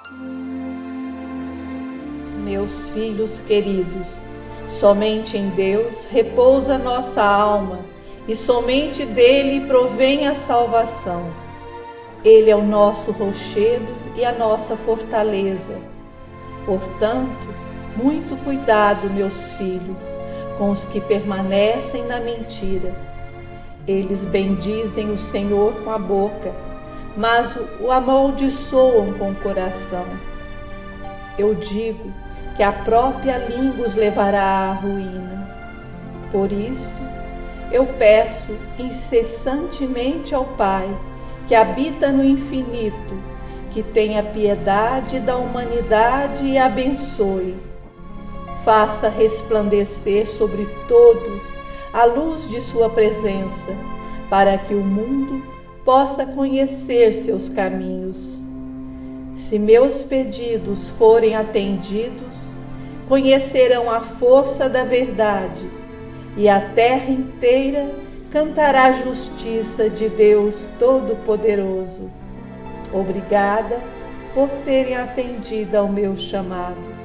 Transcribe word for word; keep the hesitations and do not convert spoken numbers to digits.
Meus filhos queridos, somente em Deus repousa nossa alma e somente dele provém a salvação. Ele é o nosso rochedo e a nossa fortaleza. Portanto, muito cuidado, meus filhos, com os que permanecem na mentira. Eles bendizem o Senhor com a boca, mas o amaldiçoam com o coração. Eu digo que a própria língua os levará à ruína. Por isso, eu peço incessantemente ao Pai, que habita no infinito, que tenha piedade da humanidade e abençoe. Faça resplandecer sobre todos a luz de sua presença, para que o mundo possa conhecer seus caminhos. Se meus pedidos forem atendidos, conhecerão a força da verdade, e a terra inteira cantará a justiça de Deus Todo-Poderoso. Obrigada por terem atendido ao meu chamado.